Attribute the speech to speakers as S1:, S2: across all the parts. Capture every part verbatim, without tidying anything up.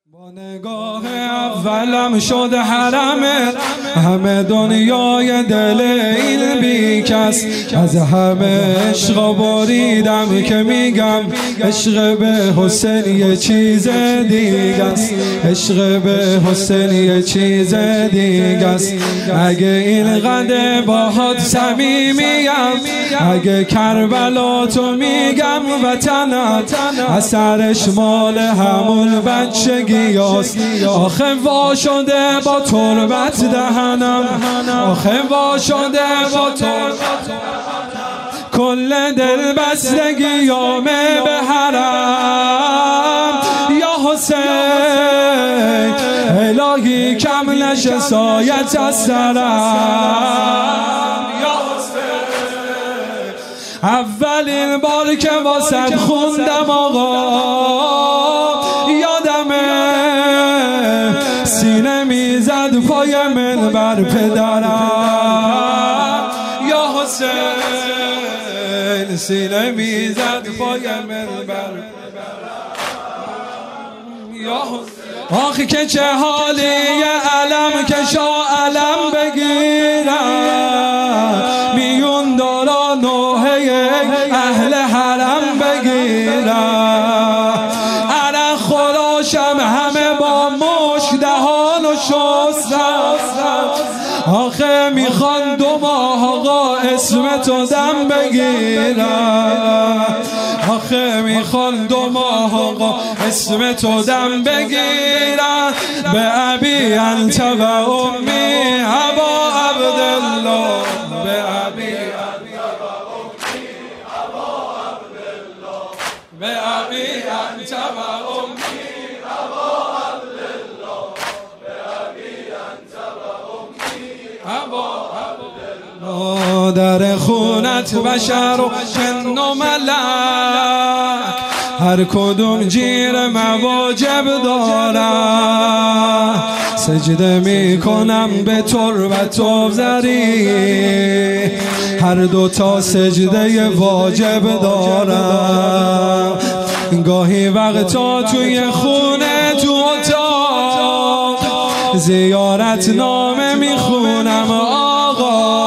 S1: با نگاه اولم شد حرمت، همه دنیای دل این بی کس. از همه عشق بریدم که میگم عشق به حسین یه چیز دیگه است، عشق به حسین یه چیز دیگه است. اگه این قدر باهات صمیمیم، اگه کربلا تو میگم وطنت، اثرش مال همون بچگی است. آخه وا شده با تربت دهنم، آخه وا شده با تربت کل دل بستگیامه به حرم. یا حسین الهی کم نشه سایت از سرم. یا حسین اولین بار که واسد خوندم آقا، سینه میزد پای منبر پدرم. یا حسین سینه میزد پای منبر. یا حسین آخی که چه حالی علم کشا علم بگیرم، میون دارا نوحه اهل حرم بگیرم. عرق خوراشم همه با مشک دهان و شستم، آخه میخوان دو ماه آقا اسم تو دم بگیرم، آخه میخوان دو ماه آقا اسم تو دم بگیرم. به ابی انت و امی ابا عبدالله، به ابی انت و امی ابا عبدالله، به ابی انت و امی ابا عبدالله، به ابی انت و امی ابا عبدالله. در خونت بشر و جن و ملک، هر کدوم جیر مواجب دارم. سجده می کنم به تربت و زری، هر دو تا سجده واجب دارم. گاهی وقتا توی خونه تو اتاق زیارت نامه می خونم آقا.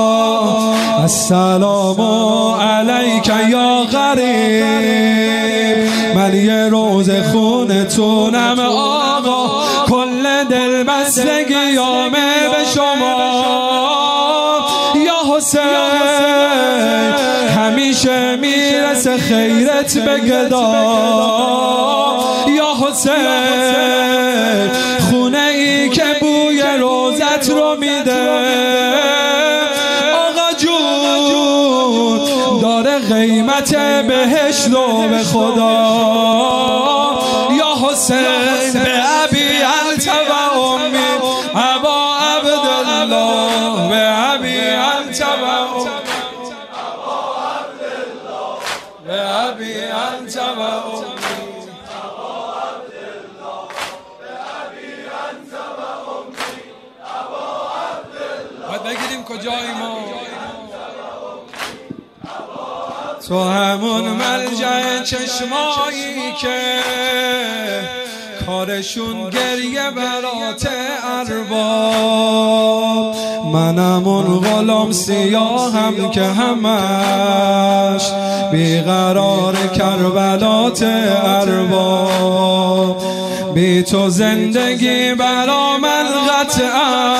S1: السلام علیک یا غریب، من یه روز خونتونم آقا. کل دل بستگیامه به شما. یا حسین همیشه میرسه خیرت به گدا. یا حسین خونه ای که بوی روزت رو میده داره قیمت بهشت رو به خدا. یا حسین به ابی انت و امی ابا عبدالله، به ابی انت و امی ابا عبدالله، به ابی انت و امی ابا عبدالله، به ابی انت و امی ابا عبدالله. باید بگیریم کجایی ما؟ تو همون ملجأ چشمایی که کارشون گریه برات ارباب. منم اون غلام سیاهم که همش بیقرار کربلات ارباب. بی تو زندگی برا من قطعا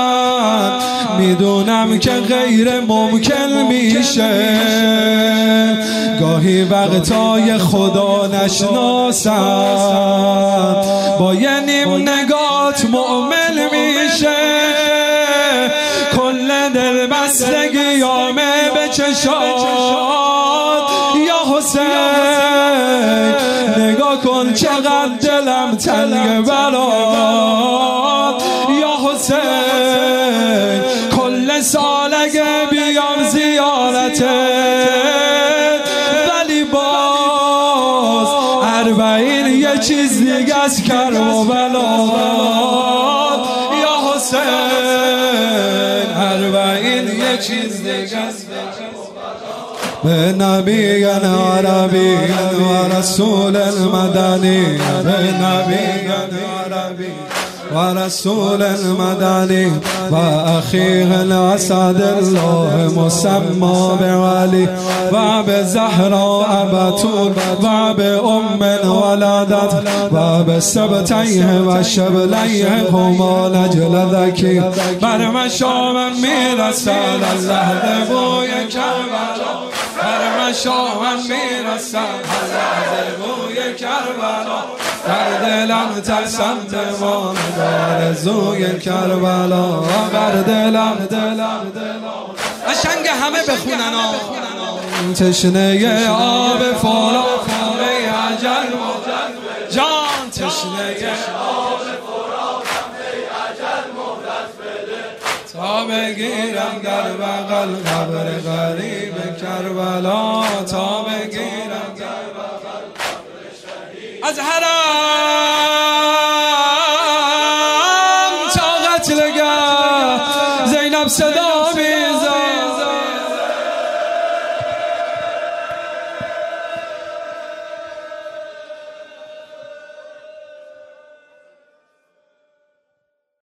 S1: میدونم که غیر ممکن میشه. گاهی وقتای خدا نشناسم با یه نیم نگات مؤمن میشه. کل دل بستگیامه به چشات. یا حسین نگاه کن چقدر دلم تنگ برات. یا حسین کل سال اگه بیام زیارته، ولی باز اربعین یه چیز دیگه از کربلا. یا حسین اربعین یه چیز دیگه از بنبي عربي ورسول المدني بنبي عربي ورسول المدني وأخيه الأسد الله مسمى بعلي وبزهراء بتول وبأم ولدت وبسبتيه وشبليه هما نجل ذكي برمشا من میرسد الله بوی کربلا برمشا من میرسد الله بوی کربلا در دلم ترسم دیوان آرزوی کربلا بر دلم دلم قشنگ همه بخونن تشنه آب فرات ای اجل جان تشنه آب فرات ای اجل مهلت بده تا بگیرم در بغل قبر غریب کربلا تا بگیرم در بغل قبر شهید از حرم تا قتلگاه زینب صدا